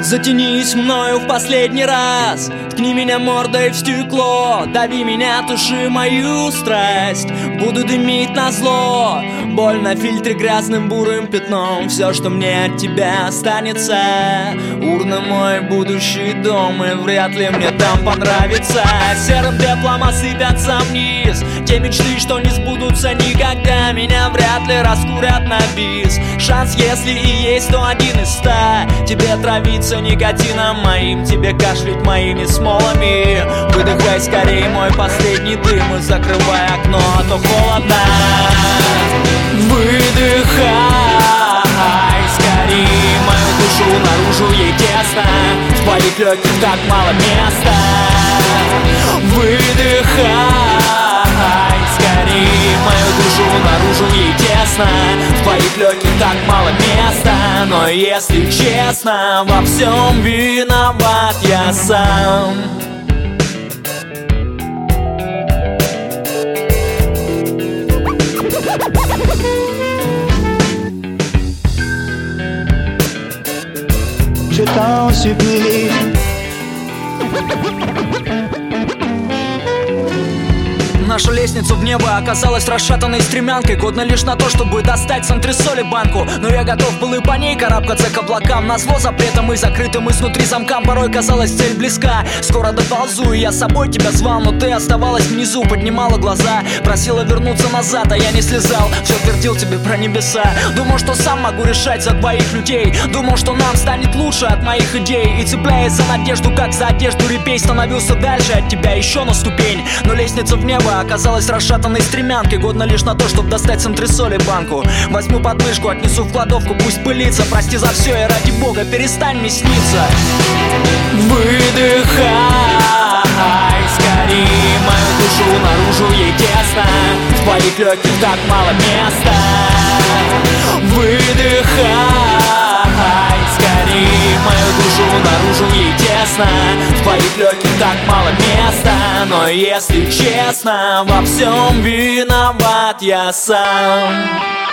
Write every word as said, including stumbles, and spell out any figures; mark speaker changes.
Speaker 1: Затянись мною в последний раз, ткни меня мордой в стекло, дави меня, туши мою страсть. Буду дымить назло, боль на фильтре грязным бурым пятном. Все, что мне от тебя останется, урна мой будущий дом, и вряд ли мне там понравится. Серым пеплом осыпятся вниз те мечты, что не сбудутся никогда. Меня вряд ли раскурят на бис. Шанс, если и есть, то один из ста. Тебе травиться никотином моим, тебе кашлять моими смолами. Выдыхай скорее мой последний дым и закрывай окно, а то холодно. Выдыхай скорее мою душу наружу, ей тесно. В твоих легких так мало места. Выдыхай скорее мою душу наружу, ей тесно. В твоих легких так мало места. Но если честно, во всем виноват я сам.
Speaker 2: Je t'en supplie.
Speaker 1: Наша лестница в небо оказалась расшатанной стремянкой, годна лишь на то, чтобы достать с антресоли банку. Но я готов был и по ней карабкаться к облакам, назло запретом и закрытым изнутри замкам. Порой казалась цель близка, скоро доползу, и я с собой тебя звал. Но ты оставалась внизу, поднимала глаза, просила вернуться назад, а я не слезал. Все твердил тебе про небеса. Думал, что сам могу решать за двоих людей. Думал, что нам станет лучше от моих идей. И цепляясь за надежду, как за одежду репей, становился дальше от тебя еще на ступень. Но лестница в небо оказалась расшатанной стремянкой, годна лишь на то, чтобы достать с антресоли банку. Возьму подмышку, отнесу в кладовку, пусть пылится. Прости за все и ради бога перестань мне сниться. Выдыхай скорее мою душу наружу, ей тесно. В твоих легких так мало места. Выдыхай скорее мою душу наружу, ей тесно. В твоих легких так мало места. Но если честно, во всем виноват я сам.